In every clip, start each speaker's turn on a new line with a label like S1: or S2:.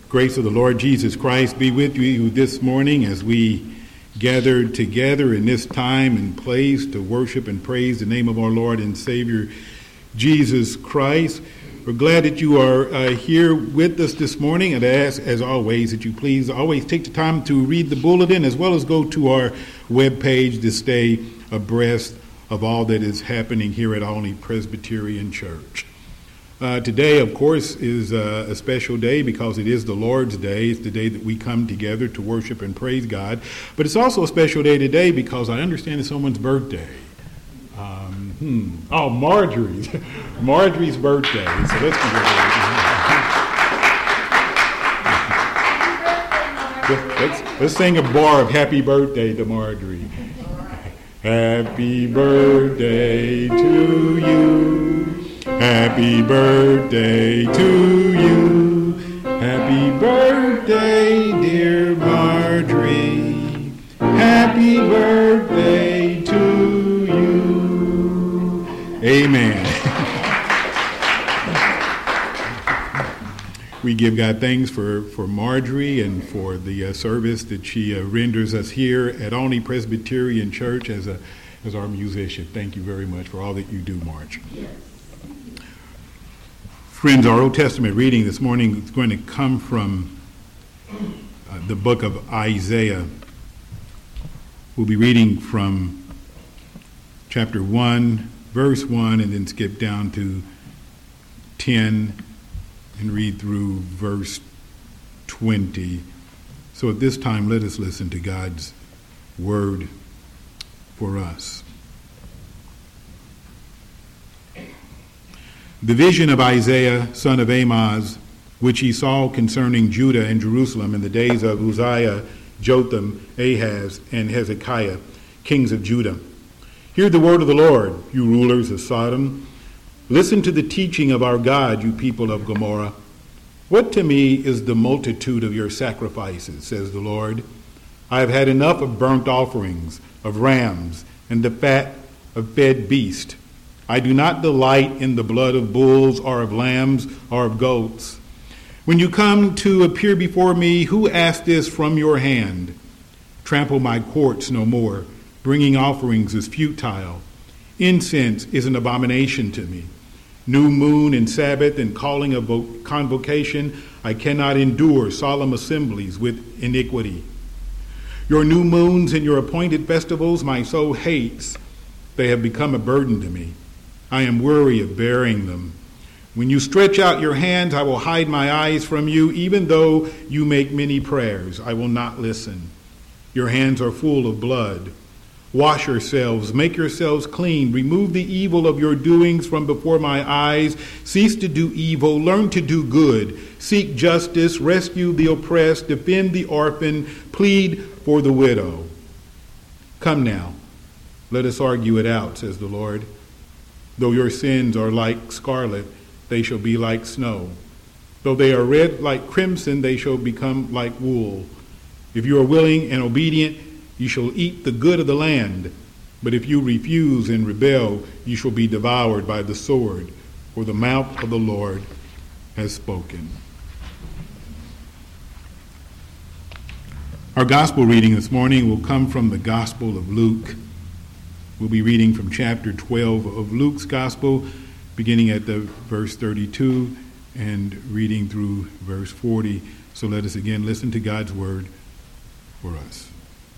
S1: Grace of the Lord Jesus Christ be with you this morning as we gather together in this time and place to worship and praise the name of our Lord and Savior Jesus Christ. We're glad that you are here with us this morning, and ask, as always, that you please always take the time to read the bulletin as well as go to our webpage to stay abreast of all that is happening here at Olney Presbyterian Church. Today, of course, is a special day because it is the Lord's Day. It's the day that we come together to worship and praise God. But it's also a special day today because I understand it's someone's birthday. Marjorie's. Marjorie's birthday. So let's let's sing a bar of happy birthday to Marjorie. Happy birthday to you. Happy birthday to you. Happy birthday, dear Marjorie. Happy birthday to you. Amen. We give God thanks for Marjorie and for the service that she renders us here at Olney Presbyterian Church as our musician. Thank you very much for all that you do, Marge. Yes. Friends, our Old Testament reading this morning is going to come from the book of Isaiah. We'll be reading from chapter 1, verse 1, and then skip down to 10 and read through verse 20. So at this time, let us listen to God's word for us. The vision of Isaiah, son of Amoz, which he saw concerning Judah and Jerusalem in the days of Uzziah, Jotham, Ahaz, and Hezekiah, kings of Judah. Hear the word of the Lord, you rulers of Sodom. Listen to the teaching of our God, you people of Gomorrah. What to me is the multitude of your sacrifices, says the Lord. I have had enough of burnt offerings, of rams, and the fat of fed beast. I do not delight in the blood of bulls or of lambs or of goats. When you come to appear before me, who asked this from your hand? Trample my courts no more. Bringing offerings is futile. Incense is an abomination to me. New moon and Sabbath and calling of convocation, I cannot endure solemn assemblies with iniquity. Your new moons and your appointed festivals my soul hates. They have become a burden to me. I am weary of bearing them. When you stretch out your hands, I will hide my eyes from you. Even though you make many prayers, I will not listen. Your hands are full of blood. Wash yourselves, make yourselves clean. Remove the evil of your doings from before my eyes. Cease to do evil, learn to do good. Seek justice, rescue the oppressed, defend the orphan, plead for the widow. Come now, let us argue it out, says the Lord. Though your sins are like scarlet, they shall be like snow. Though they are red like crimson, they shall become like wool. If you are willing and obedient, you shall eat the good of the land. But if you refuse and rebel, you shall be devoured by the sword, for the mouth of the Lord has spoken. Our gospel reading this morning will come from the Gospel of Luke. We'll be reading from chapter 12 of Luke's Gospel, beginning at the verse 32 and reading through verse 40. So let us again listen to God's word for us.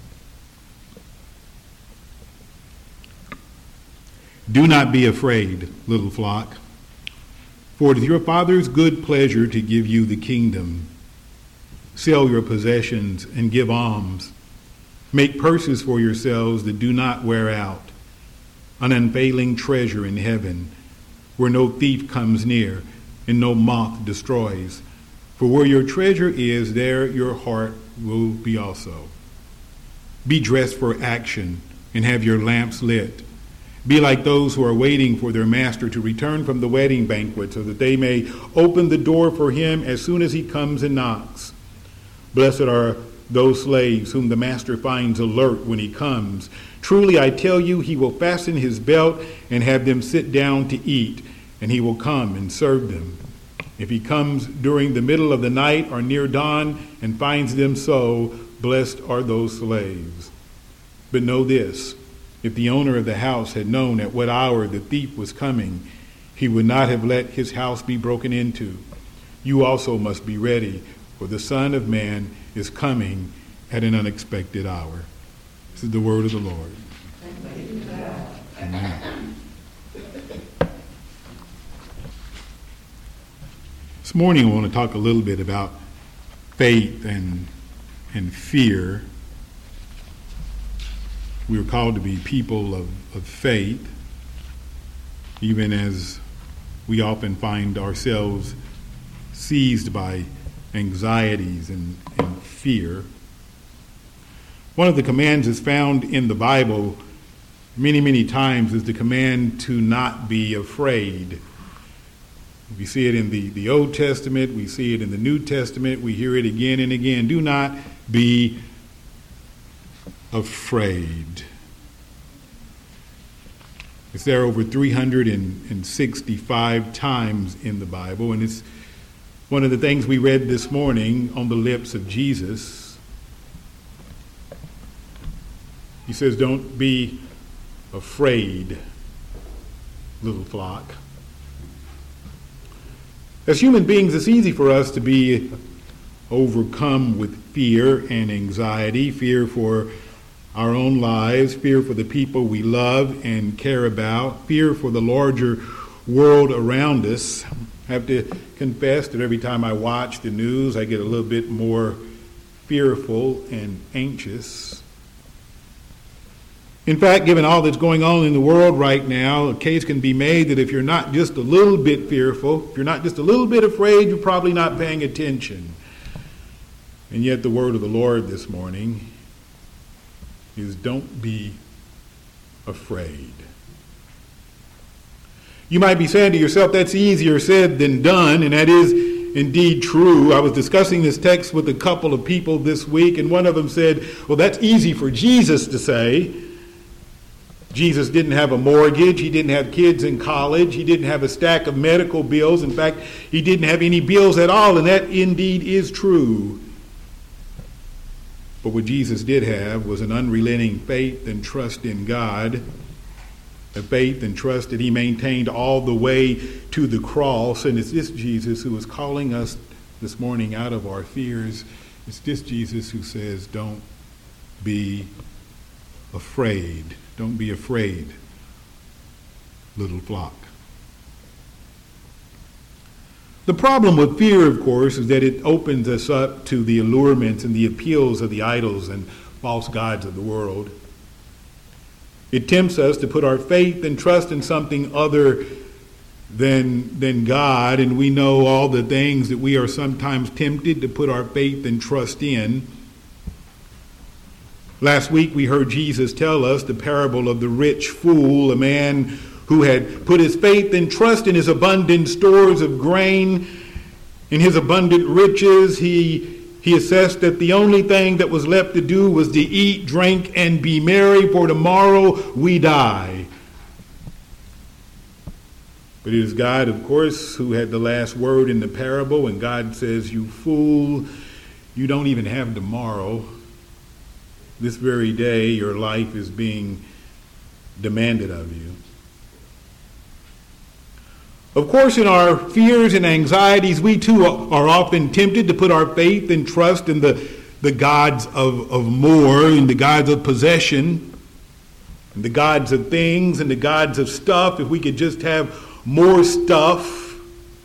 S1: Do not be afraid, little flock, for it is your Father's good pleasure to give you the kingdom. Sell your possessions and give alms. Make purses for yourselves that do not wear out, an unfailing treasure in heaven, where no thief comes near and no moth destroys. For where your treasure is, there your heart will be also. Be dressed for action and have your lamps lit. Be like those who are waiting for their master to return from the wedding banquet, so that they may open the door for him as soon as he comes and knocks. Blessed are those slaves whom the master finds alert when he comes. Truly, I tell you, he will fasten his belt and have them sit down to eat, and he will come and serve them. If he comes during the middle of the night or near dawn and finds them so, blessed are those slaves. But know this, if the owner of the house had known at what hour the thief was coming, he would not have let his house be broken into. You also must be ready, for the Son of Man is coming at an unexpected hour. This is the word of the Lord. Amen. This morning I want to talk a little bit about faith and fear. We are called to be people of faith, even as we often find ourselves seized by anxieties and fear. One of the commands that's found in the Bible many, many times is the command to not be afraid. We see it in the Old Testament, we see it in the New Testament, we hear it again and again. Do not be afraid. It's there over 365 times in the Bible, and it's one of the things we read this morning on the lips of Jesus. He says, don't be afraid, little flock. As human beings, it's easy for us to be overcome with fear and anxiety, fear for our own lives, fear for the people we love and care about, fear for the larger world around us. I have to confess that every time I watch the news, I get a little bit more fearful and anxious. In fact, given all that's going on in the world right now, a case can be made that if you're not just a little bit fearful, if you're not just a little bit afraid, you're probably not paying attention. And yet the word of the Lord this morning is don't be afraid. You might be saying to yourself, that's easier said than done, and that is indeed true. I was discussing this text with a couple of people this week, and one of them said, well, that's easy for Jesus to say. Jesus didn't have a mortgage. He didn't have kids in college. He didn't have a stack of medical bills. In fact, he didn't have any bills at all, and that indeed is true. But what Jesus did have was an unrelenting faith and trust in God, a faith and trust that he maintained all the way to the cross. And it's this Jesus who is calling us this morning out of our fears. It's this Jesus who says, don't be afraid. Don't be afraid, little flock. The problem with fear, of course, is that it opens us up to the allurements and the appeals of the idols and false gods of the world. It tempts us to put our faith and trust in something other than God, and we know all the things that we are sometimes tempted to put our faith and trust in. Last week we heard Jesus tell us the parable of the rich fool, a man who had put his faith and trust in his abundant stores of grain, in his abundant riches. He assessed that the only thing that was left to do was to eat, drink, and be merry, for tomorrow we die. But it is God, of course, who had the last word in the parable, and God says, you fool, you don't even have tomorrow. This very day, your life is being demanded of you. Of course, in our fears and anxieties, we too are often tempted to put our faith and trust in the gods of more, in the gods of possession, and the gods of things, and the gods of stuff. If we could just have more stuff.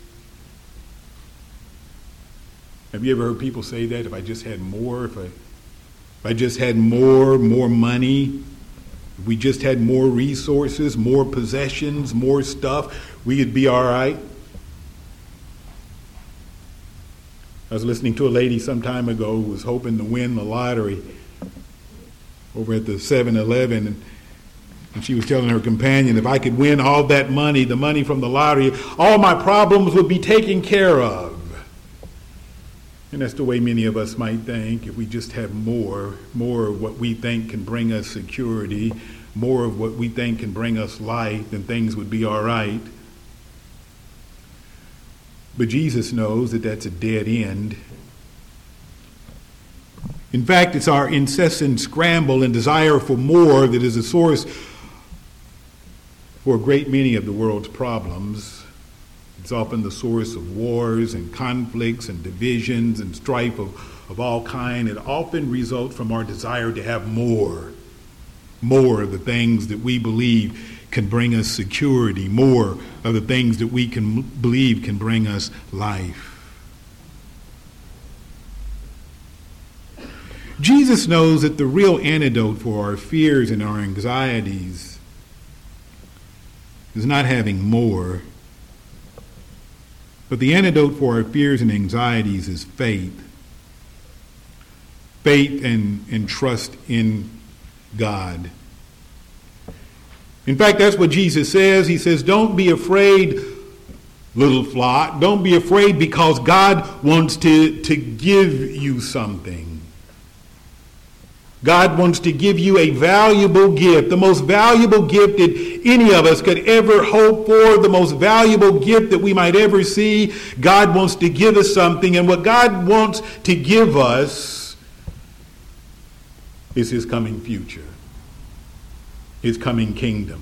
S1: Have you ever heard people say that? If I just had more, if I just had more money, if we just had more resources, more possessions, more stuff, we would be all right. I was listening to a lady some time ago who was hoping to win the lottery over at the 7-Eleven, and she was telling her companion, if I could win all that money, the money from the lottery, all my problems would be taken care of. And that's the way many of us might think. If we just have more of what we think can bring us security, more of what we think can bring us life, then things would be all right. But Jesus knows that that's a dead end. In fact, it's our incessant scramble and desire for more that is a source for a great many of the world's problems. It's often the source of wars and conflicts and divisions and strife of all kind. It often results from our desire to have more of the things that we believe can bring us security, more of the things that we can believe can bring us life. Jesus knows that the real antidote for our fears and our anxieties is not having more, but the antidote for our fears and anxieties is faith. Faith and trust in God. In fact, that's what Jesus says. He says, don't be afraid, little flock. Don't be afraid, because God wants to give you something. God wants to give you a valuable gift, the most valuable gift that any of us could ever hope for, the most valuable gift that we might ever see. God wants to give us something, and what God wants to give us is his coming future, his coming kingdom.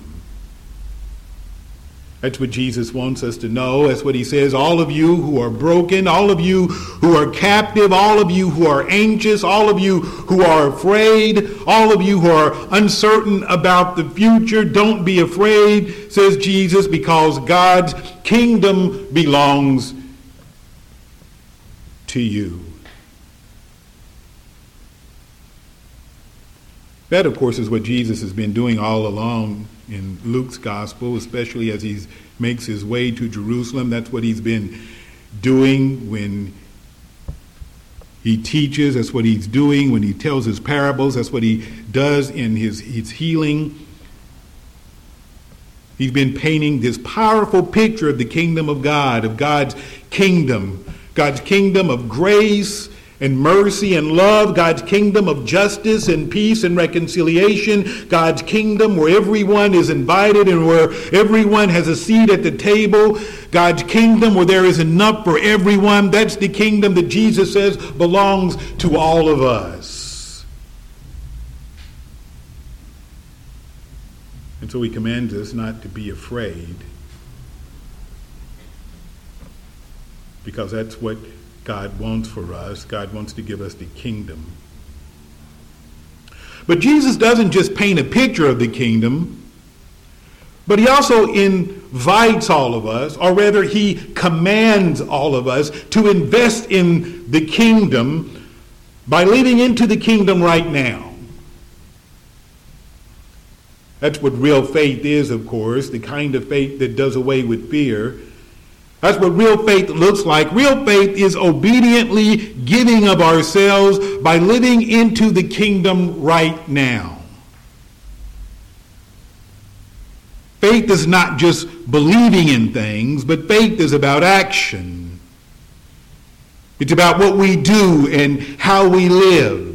S1: That's what Jesus wants us to know. That's what he says. All of you who are broken, all of you who are captive, all of you who are anxious, all of you who are afraid, all of you who are uncertain about the future, don't be afraid, says Jesus, because God's kingdom belongs to you. That, of course, is what Jesus has been doing all along in Luke's gospel, especially as he makes his way to Jerusalem. That's what he's been doing when he teaches. That's what he's doing when he tells his parables. That's what he does in his healing. He's been painting this powerful picture of the kingdom of God, of God's kingdom of grace and mercy and love, God's kingdom of justice and peace and reconciliation, God's kingdom where everyone is invited and where everyone has a seat at the table, God's kingdom where there is enough for everyone. That's the kingdom that Jesus says belongs to all of us. And so he commands us not to be afraid, because that's what God wants for us. God wants to give us the kingdom. But Jesus doesn't just paint a picture of the kingdom, but he also invites all of us, or rather he commands all of us to invest in the kingdom by living into the kingdom right now. That's what real faith is, of course, the kind of faith that does away with fear. That's what real faith looks like. Real faith is obediently giving of ourselves by living into the kingdom right now. Faith is not just believing in things, but faith is about action. It's about what we do and how we live.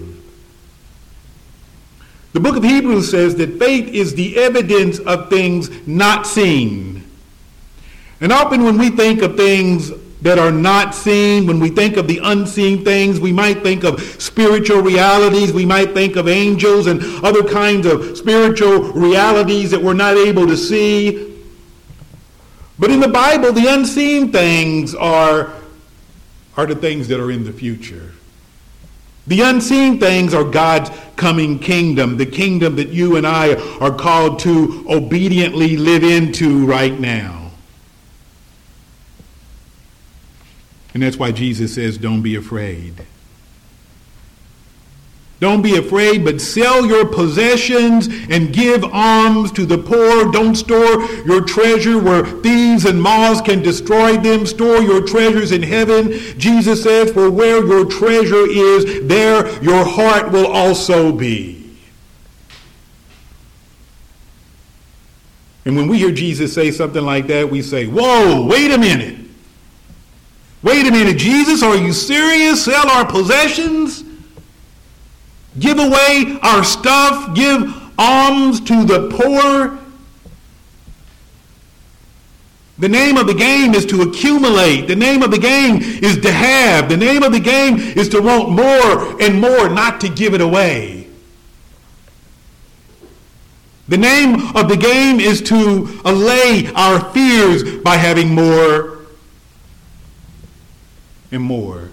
S1: The book of Hebrews says that faith is the evidence of things not seen. And often when we think of things that are not seen, when we think of the unseen things, we might think of spiritual realities, we might think of angels and other kinds of spiritual realities that we're not able to see. But in the Bible, the unseen things are the things that are in the future. The unseen things are God's coming kingdom, the kingdom that you and I are called to obediently live into right now. And that's why Jesus says, don't be afraid. Don't be afraid, but sell your possessions and give alms to the poor. Don't store your treasure where thieves and moths can destroy them. Store your treasures in heaven. Jesus says, for where your treasure is, there your heart will also be. And when we hear Jesus say something like that, we say, whoa, wait a minute. Wait a minute, Jesus, are you serious? Sell our possessions? Give away our stuff? Give alms to the poor? The name of the game is to accumulate. The name of the game is to have. The name of the game is to want more and more, not to give it away. The name of the game is to allay our fears by having more and more.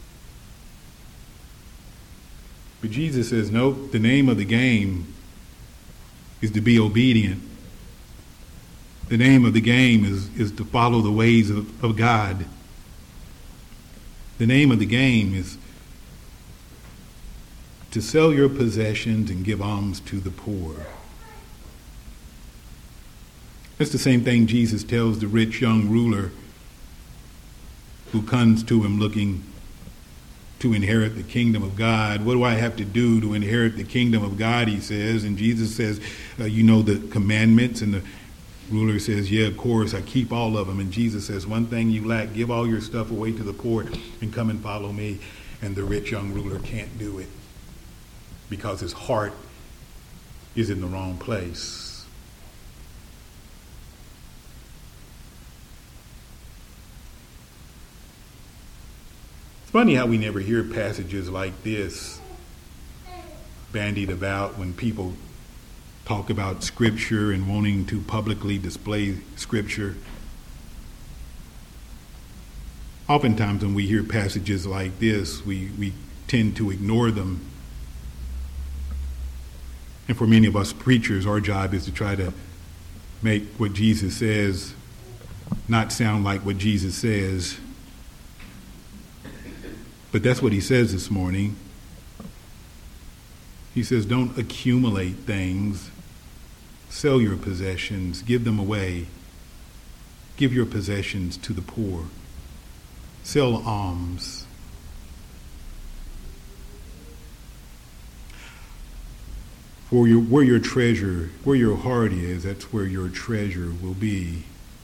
S1: But Jesus says, nope, the name of the game is to be obedient. The name of the game is to follow the ways of God. The name of the game is to sell your possessions and give alms to the poor. That's the same thing Jesus tells the rich young ruler who comes to him looking to inherit the kingdom of God. What do I have to do to inherit the kingdom of God, he says. And Jesus says, you know the commandments. And the ruler says, yeah, of course, I keep all of them. And Jesus says, one thing you lack, give all your stuff away to the poor and come and follow me. And the rich young ruler can't do it because his heart is in the wrong place. It's funny how we never hear passages like this bandied about when people talk about Scripture and wanting to publicly display Scripture. Oftentimes when we hear passages like this, we tend to ignore them. And for many of us preachers, our job is to try to make what Jesus says not sound like what Jesus says. But that's what he says this morning. He says, don't accumulate things. Sell your possessions. Give them away. Give your possessions to the poor. Sell alms. For where your treasure, where your heart is, that's where your treasure will be.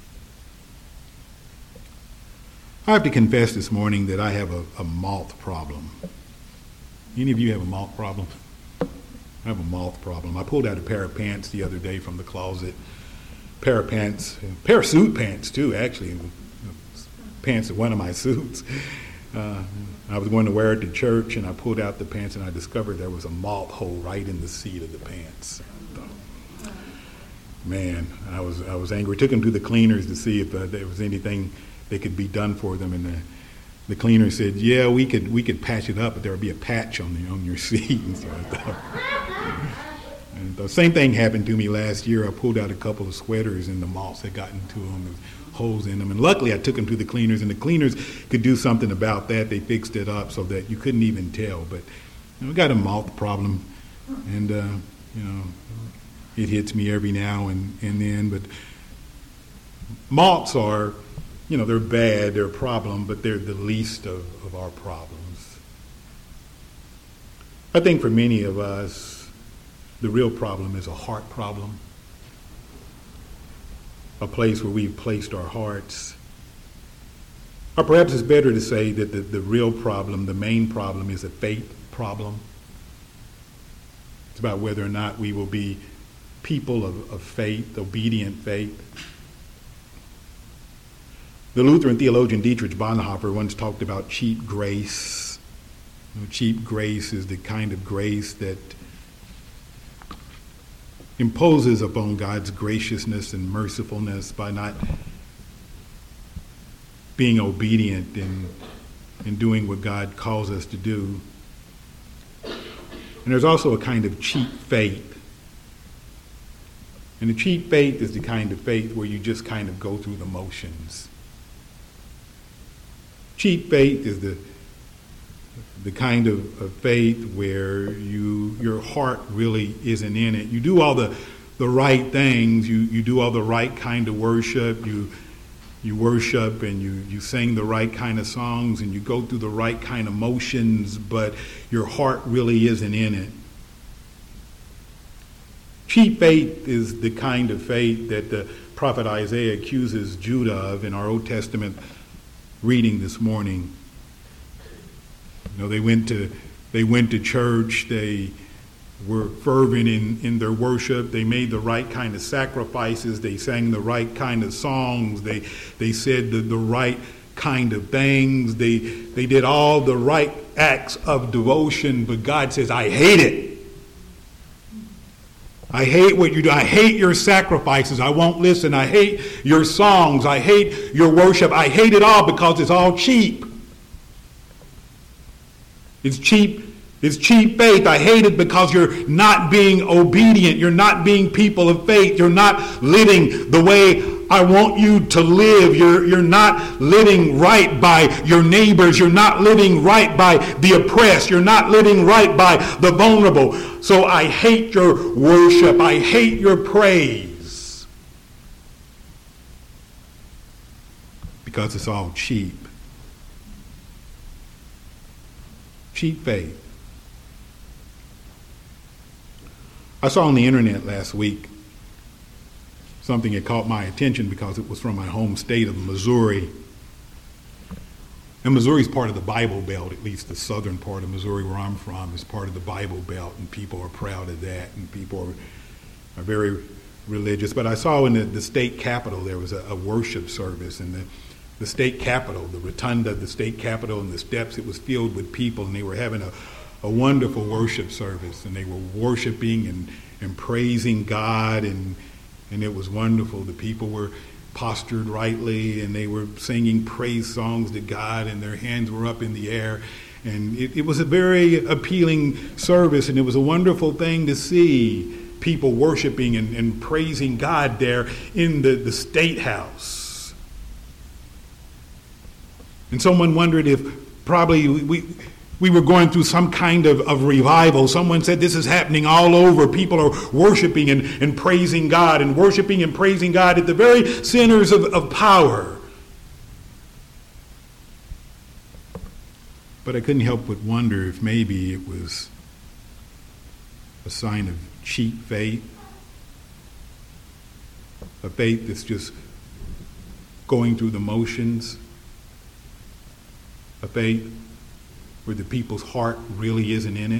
S1: I have to confess this morning that I have a moth problem. Any of you have a moth problem? I have a moth problem. I pulled out a pair of pants the other day from the closet. Pair of pants, pair of suit pants too, actually. Pants of one of my suits. I was going to wear it to church, and I pulled out the pants, and I discovered there was a moth hole right in the seat of the pants. Man, I was angry. Took them to the cleaners to see if there was anything that could be done for them, and the cleaner said, "Yeah, we could patch it up, but there would be a patch on your seat." And so I thought, and the same thing happened to me last year. I pulled out a couple of sweaters, and the moths had gotten to them, with holes in them. And luckily, I took them to the cleaners, and the cleaners could do something about that. They fixed it up so that you couldn't even tell. But we got a moth problem, and it hits me every now and then. But moths are, they're bad, they're a problem, but they're the least of our problems. I think for many of us, the real problem is a heart problem, a place where we've placed our hearts. Or perhaps it's better to say that the real problem, the main problem, is a faith problem. It's about whether or not we will be people of faith, obedient faith. The Lutheran theologian Dietrich Bonhoeffer once talked about cheap grace. Cheap grace is the kind of grace that imposes upon God's graciousness and mercifulness by not being obedient in doing what God calls us to do. And there's also a kind of cheap faith. And the cheap faith is the kind of faith where you just kind of go through the motions. Cheap faith is the kind of faith where your heart really isn't in it. You do all the right things. You do all the right kind of worship. You worship and you sing the right kind of songs and you go through the right kind of motions, but your heart really isn't in it. Cheap faith is the kind of faith that the prophet Isaiah accuses Judah of in our Old Testament reading this morning. They went to church, they were fervent in their worship. They made the right kind of sacrifices. They sang the right kind of songs. They said the right kind of things. They did all the right acts of devotion, but God says, I hate it. I hate what you do. I hate your sacrifices. I won't listen. I hate your songs. I hate your worship. I hate it all because it's all cheap. It's cheap. It's cheap faith. I hate it because you're not being obedient. You're not being people of faith. You're not living the way I want you to live. You're not living right by your neighbors. You're not living right by the oppressed. You're not living right by the vulnerable. So I hate your worship. I hate your praise. Because it's all cheap. Cheap faith. I saw on the internet last week something that caught my attention because it was from my home state of Missouri. And Missouri is part of the Bible Belt, at least the southern part of Missouri where I'm from is part of the Bible Belt, and people are proud of that, and people are very religious. But I saw in the state capitol there was a worship service, and the state capitol, the rotunda of the state capitol and the steps, it was filled with people, and they were having a wonderful worship service, and they were worshiping and praising God, and it was wonderful. The people were postured rightly, and they were singing praise songs to God, and their hands were up in the air, and it was a very appealing service, and it was a wonderful thing to see people worshiping and praising God there in the state house. And someone wondered if probably we were going through some kind of revival. Someone said this is happening all over. People are worshiping and praising God, and worshiping and praising God at the very centers of power. But I couldn't help but wonder if maybe it was a sign of cheap faith, a faith that's just going through the motions, a faith where the people's heart really isn't in it,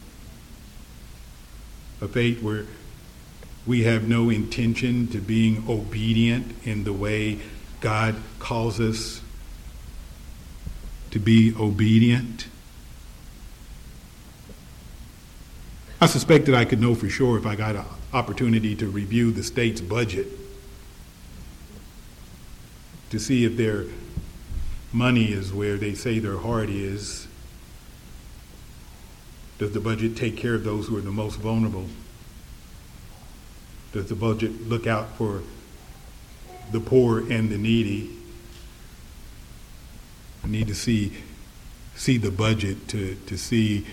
S1: a faith where we have no intention to being obedient in the way God calls us to be obedient. I suspect that I could know for sure if I got an opportunity to review the state's budget to see if their money is where they say their heart is. Does the budget take care of those who are the most vulnerable? Does the budget look out for the poor and the needy? I need to see the budget to see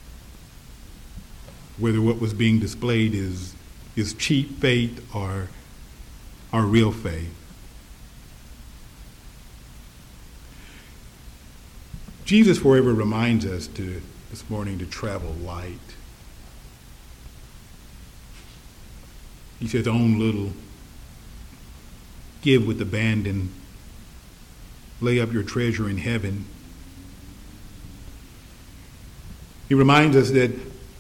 S1: whether what was being displayed is cheap faith or real faith. Jesus forever reminds us this morning to travel light. He says, own little, give with abandon, lay up your treasure in heaven. He reminds us that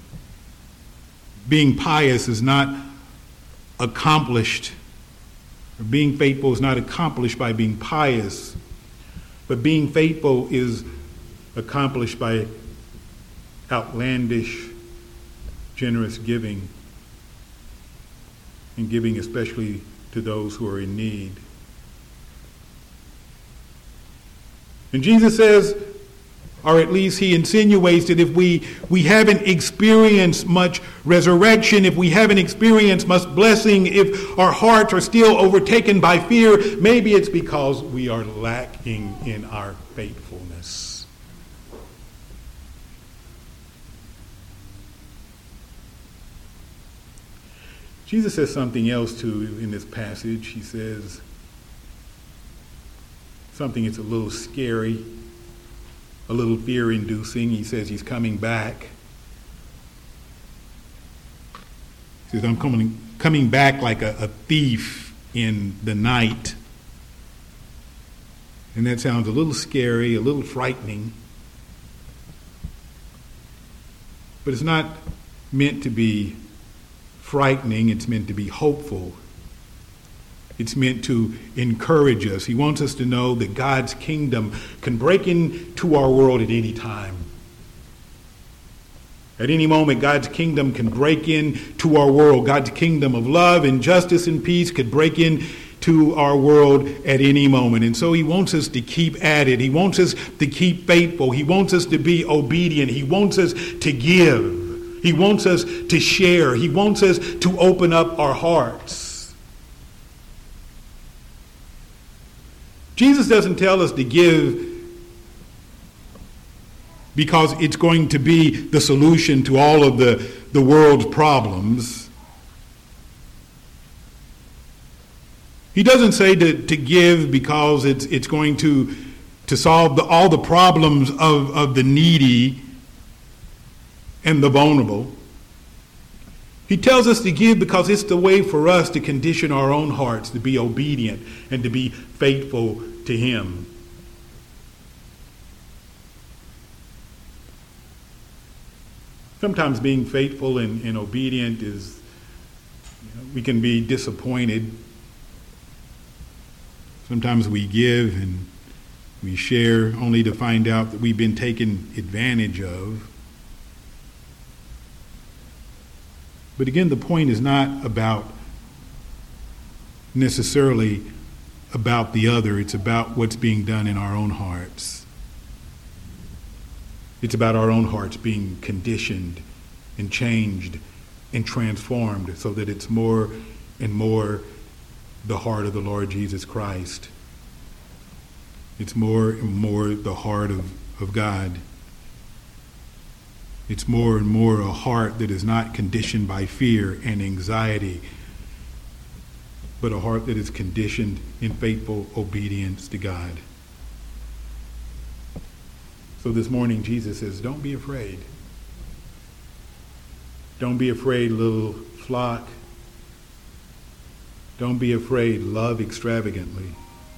S1: being pious is not accomplished, or being faithful is not accomplished by being pious, but being faithful is accomplished by outlandish, generous giving, and giving especially to those who are in need. And Jesus says, or at least he insinuates that if we haven't experienced much resurrection, if we haven't experienced much blessing, if our hearts are still overtaken by fear, maybe it's because we are lacking in our faithfulness. Jesus says something else too in this passage. He says something that's a little scary, a little fear-inducing. He says he's coming back. He says, I'm coming back like a thief in the night. And that sounds a little scary, a little frightening. But it's not meant to be frightening. It's meant to be hopeful. It's meant to encourage us. He wants us to know that God's kingdom can break into our world at any time. At any moment, God's kingdom can break into our world. God's kingdom of love and justice and peace could break into our world at any moment. And so he wants us to keep at it. He wants us to keep faithful. He wants us to be obedient. He wants us to give. He wants us to share. He wants us to open up our hearts. Jesus doesn't tell us to give because it's going to be the solution to all of the world's problems. He doesn't say to give because it's going to solve all the problems of the needy and the vulnerable. He tells us to give because it's the way for us to condition our own hearts to be obedient and to be faithful to him. Sometimes being faithful and obedient is, we can be disappointed. Sometimes we give and we share only to find out that we've been taken advantage of. But again, the point is not necessarily about the other. It's about what's being done in our own hearts. It's about our own hearts being conditioned and changed and transformed so that it's more and more the heart of the Lord Jesus Christ. It's more and more the heart of God. It's more and more a heart that is not conditioned by fear and anxiety, but a heart that is conditioned in faithful obedience to God. So this morning, Jesus says, don't be afraid. Don't be afraid, little flock. Don't be afraid. Love extravagantly.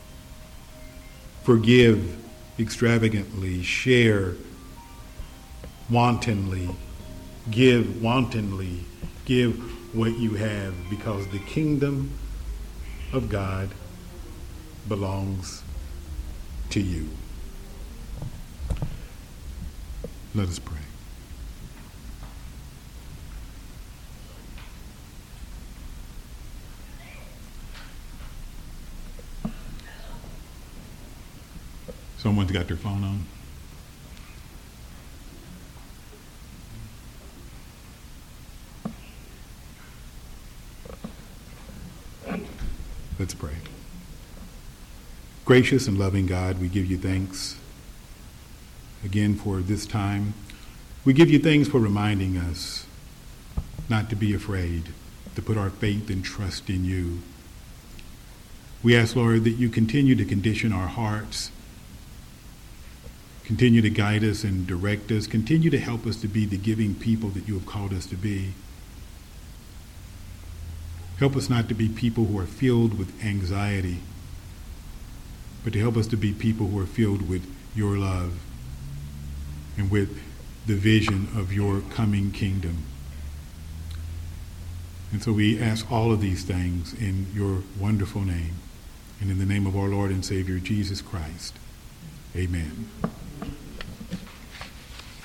S1: Forgive extravagantly. Share wantonly. Give wantonly. Give what you have, because the kingdom of God belongs to you. Let us pray. Someone's got their phone on. Let's pray. Gracious and loving God, we give you thanks again for this time. We give you thanks for reminding us not to be afraid, to put our faith and trust in you. We ask, Lord, that you continue to condition our hearts, continue to guide us and direct us, continue to help us to be the giving people that you have called us to be. Help us not to be people who are filled with anxiety, but to help us to be people who are filled with your love and with the vision of your coming kingdom. And so we ask all of these things in your wonderful name and in the name of our Lord and Savior, Jesus Christ. Amen.